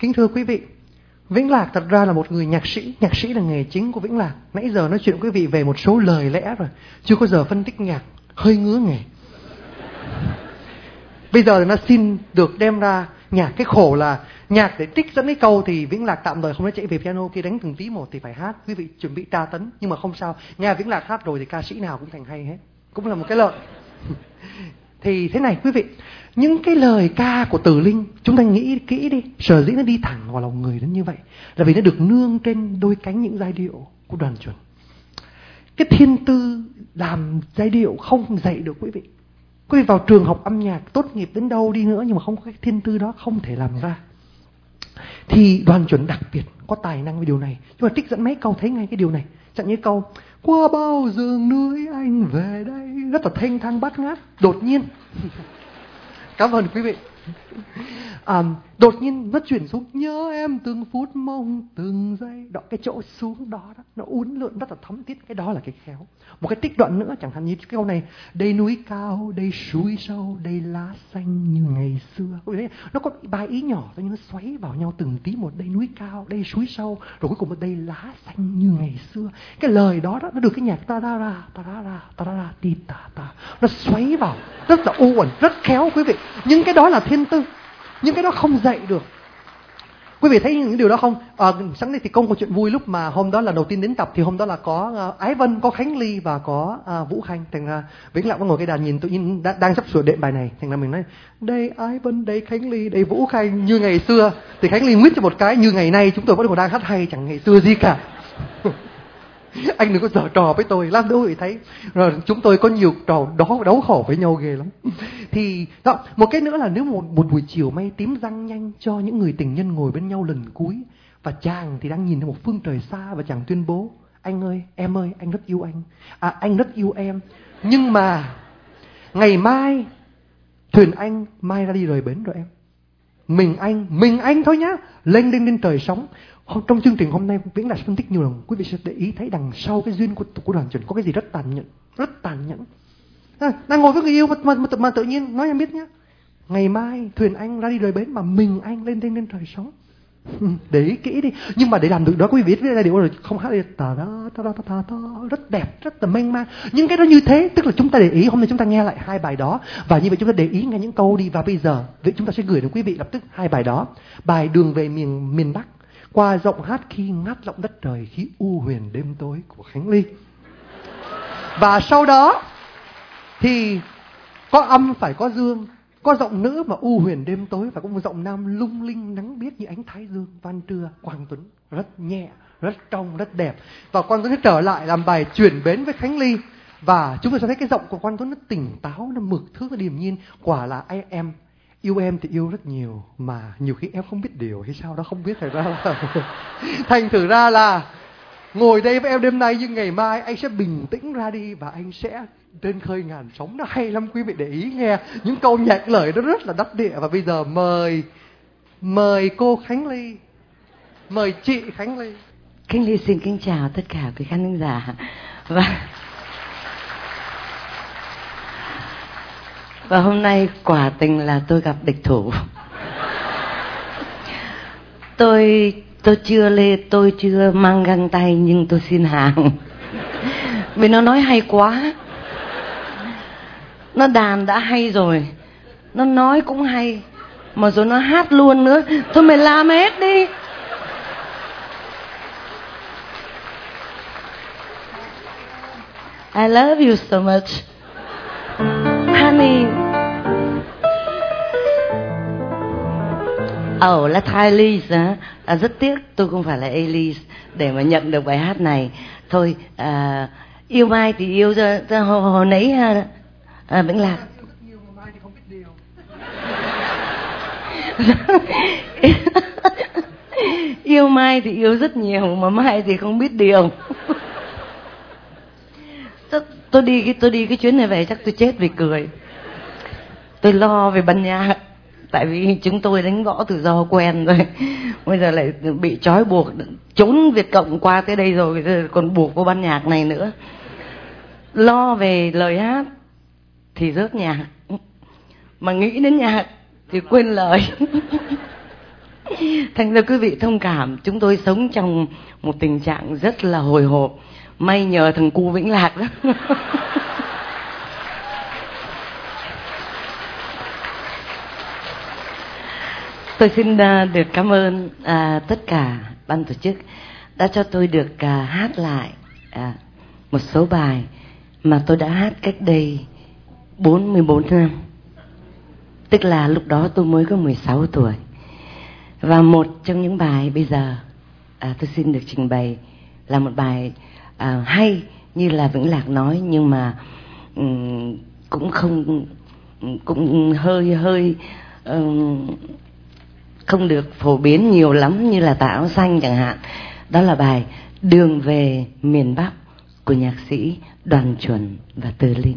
Kính thưa quý vị, Vĩnh Lạc thật ra là một người nhạc sĩ là nghề chính của Vĩnh Lạc. Nãy giờ nói chuyện với quý vị về một số lời lẽ rồi, chưa có giờ phân tích nhạc, hơi ngứa nghề. Bây giờ nó xin được đem ra nhạc. Cái khổ là nhạc để trích dẫn cái câu thì Vĩnh Lạc tạm thời không nói chạy về piano, kia đánh từng tí một thì phải hát. Quý vị chuẩn bị tra tấn, nhưng mà không sao. Nghe Vĩnh Lạc hát rồi thì ca sĩ nào cũng thành hay hết, cũng là một cái lợi. Thì thế này quý vị, những cái lời ca của Từ Linh chúng ta nghĩ kỹ đi, sở dĩ nó đi thẳng vào lòng người đến như vậy là vì nó được nương trên đôi cánh những giai điệu của Đoàn Chuẩn. Cái thiên tư làm giai điệu không dạy được quý vị. Quý vị vào trường học âm nhạc tốt nghiệp đến đâu đi nữa nhưng mà không có cái thiên tư đó không thể làm ra. Thì Đoàn Chuẩn đặc biệt có tài năng về điều này. Nhưng mà trích dẫn mấy câu thấy ngay cái điều này. Chẳng như câu qua bao rừng núi anh về đây, rất là thênh thang bát ngát. Đột nhiên cảm ơn quý vị. Đột nhiên nó chuyển xuống nhớ em từng phút mong từng giây. Đó, cái chỗ xuống đó, nó uốn lượn rất là thấm thiết. Cái đó là cái khéo. Một cái trích đoạn nữa chẳng hạn như cái câu này: đây núi cao, đây suối sâu, đây lá xanh như ngày xưa. Nó có ba ý nhỏ thôi nhưng nó xoáy vào nhau từng tí một. Đây núi cao, đây suối sâu, rồi cuối cùng là đây lá xanh như ngày xưa. Cái lời đó nó được cái nhạc ta ra ra ta ra ra ta ra ra ti ta ta, nó xoáy vào rất là u uẩn, rất khéo quý vị. Nhưng cái đó là thiên tư, nhưng cái đó không dạy được. Quý vị thấy những điều đó không? Sáng nay thì công có chuyện vui, lúc mà hôm đó là đầu tiên đến tập thì hôm đó là có Ái Vân, có Khánh Ly và có Vũ Khanh. Thành ra Vĩnh Lạc có ngồi cái đàn nhìn tự nhiên đang sắp sửa đệm bài này. Thành ra mình nói đây Ái Vân, đây Khánh Ly, đây Vũ Khanh như ngày xưa. Thì Khánh Ly nguyết cho một cái như ngày nay chúng tôi vẫn còn đang hát hay, chẳng ngày xưa gì cả. Anh đừng có giở trò với tôi, làm đâu vậy thấy. Rồi chúng tôi có nhiều trò đấu khổ với nhau ghê lắm. Thì đó, một cái nữa là nếu một buổi chiều may tím răng nhanh cho những người tình nhân ngồi bên nhau lần cuối, và chàng thì đang nhìn thấy một phương trời xa và chàng tuyên bố: anh ơi, anh rất yêu anh. Anh rất yêu em. Nhưng mà ngày mai thuyền anh mai ra đi rời bến rồi em. Mình anh thôi nhá. Lên trời sóng. Trong chương trình hôm nay Vĩnh Lạc phân tích nhiều lần, quý vị sẽ để ý thấy đằng sau cái duyên của Đoàn Chuẩn có cái gì rất tàn nhẫn. Đang ngồi với người yêu mà tự nhiên nói em biết nhá, ngày mai thuyền anh ra đi rời bến mà mình anh lên trời sóng. Để ý kỹ đi. Nhưng mà để làm được đó quý vị biết cái điều rồi không hát đi ta rất đẹp, rất là mênh mang. Nhưng cái đó như thế tức là chúng ta để ý. Hôm nay chúng ta nghe lại hai bài đó và như vậy chúng ta để ý nghe những câu đi. Và bây giờ chúng ta sẽ gửi đến quý vị lập tức hai bài đó. Bài Đường về miền Bắc, qua giọng hát khi ngát giọng đất trời, khi u huyền đêm tối của Khánh Ly. Và sau đó thì có âm phải có dương, có giọng nữ mà u huyền đêm tối, và có một giọng nam lung linh nắng biếc như ánh thái dương Văn Trưa, Quang Tuấn, rất nhẹ, rất trong, rất đẹp. Và Quang Tuấn sẽ trở lại làm bài Chuyển bến với Khánh Ly. Và chúng ta sẽ thấy cái giọng của Quang Tuấn nó tỉnh táo, nó mực thước, nó điềm nhiên. Quả là em yêu em thì yêu rất nhiều, mà nhiều khi em không biết điều hay sao đó không biết. Thành thử ra là ngồi đây với em đêm nay, nhưng ngày mai anh sẽ bình tĩnh ra đi và anh sẽ trên khơi ngàn sóng. Nó hay lắm quý vị để ý nghe. Những câu nhạc lời nó rất là đắc địa. Và bây giờ mời cô Khánh Ly, mời chị Khánh Ly. Khánh Ly xin kính chào tất cả quý khán giả. Và hôm nay quả tình là tôi gặp địch thủ. Tôi chưa mang găng tay nhưng tôi xin hàng. Vì nó nói hay quá. Nó đàn đã hay rồi, nó nói cũng hay, mà rồi nó hát luôn nữa. Thôi mày làm hết đi. I love you so much, honey. Là Elise hả? Rất tiếc tôi không phải là Elise để mà nhận được bài hát này. Thôi, yêu mai thì yêu ra hồi nấy Vĩnh Lạc. Yêu mai thì yêu rất nhiều, mà mai thì không biết điều. Tôi đi cái chuyến này về chắc tôi chết vì cười. Tôi lo về ban nhạc, tại vì chúng tôi đánh võ tự do quen rồi, bây giờ lại bị trói buộc, trốn Việt Cộng qua tới đây rồi còn buộc vô ban nhạc này nữa. Lo về lời hát thì rớt nhạc, mà nghĩ đến nhạc thì quên lời. Thành ra quý vị thông cảm, chúng tôi sống trong một tình trạng rất là hồi hộp. May nhờ thằng cu Vĩnh Lạc đó. Tôi xin được cảm ơn tất cả ban tổ chức đã cho tôi được hát lại một số bài mà tôi đã hát cách đây 44 năm. Tức là lúc đó tôi mới có 16 tuổi. Và một trong những bài bây giờ tôi xin được trình bày là một bài hay như là Vĩnh Lạc nói, nhưng mà cũng hơi không được phổ biến nhiều lắm như là Tà Áo Xanh chẳng hạn. Đó là bài Đường Về Miền Bắc của nhạc sĩ Đoàn Chuẩn và Từ Linh.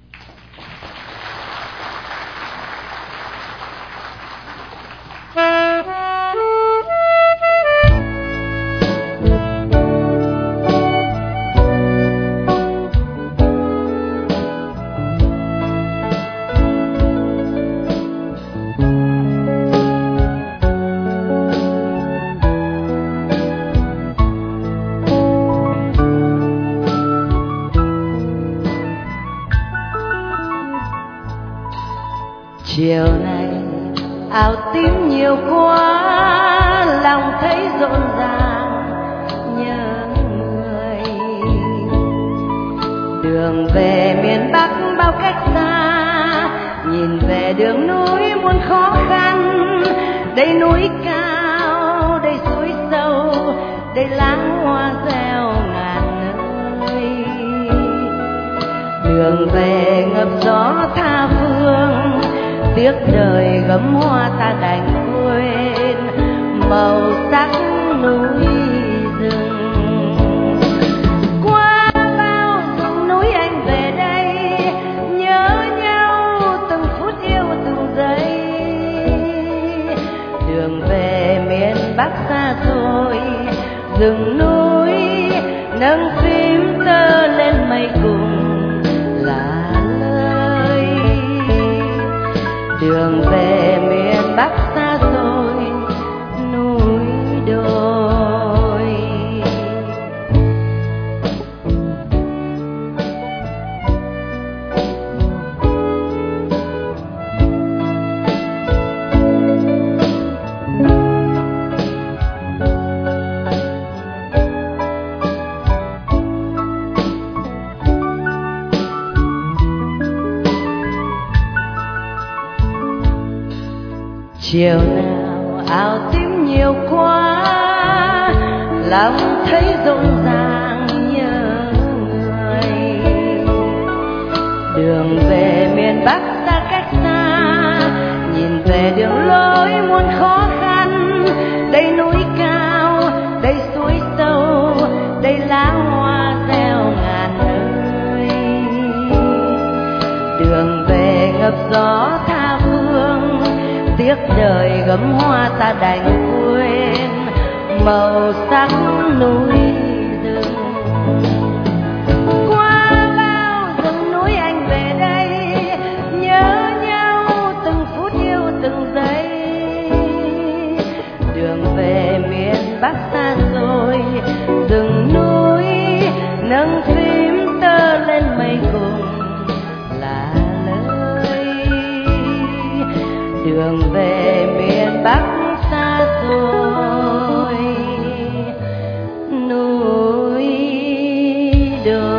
Chiều nay áo tím nhiều quá, lòng thấy rộn ràng nhớ người. Đường về miền Bắc bao cách xa, nhìn về đường núi muôn khó khăn. Đây núi cao, đây suối sâu, đây láng hoa reo ngàn nơi. Đường về ngập gió tha phương, tiếc đời gấm hoa ta đành quên màu sắc núi rừng. Qua bao rừng núi anh về đây, nhớ nhau từng phút yêu từng giây. Đường về miền Bắc xa xôi, rừng núi nâng phím tơ lên mây cùng là lời. Đường về miền Bắc xa xôi, núi đồi. Chiều nào áo tím nhiều quá, lòng thấy rộn ràng nhớ người. Đường về miền Bắc ta cách xa, nhìn về đường lối muôn khó khăn. Đây núi cao, đây suối sâu, đây lá hoa reo ngàn nơi. Đường về ngập gió tha phương, tiếc đời gấm hoa ta đành quên màu sắc núi rừng. Qua bao rừng núi anh về đây, nhớ nhau từng phút yêu từng giây. Đường về miền Bắc xa xôi, rừng núi nâng phím tơ lên mây cùng là lời. Đường về miền Bắc xa xôi, núi đồi.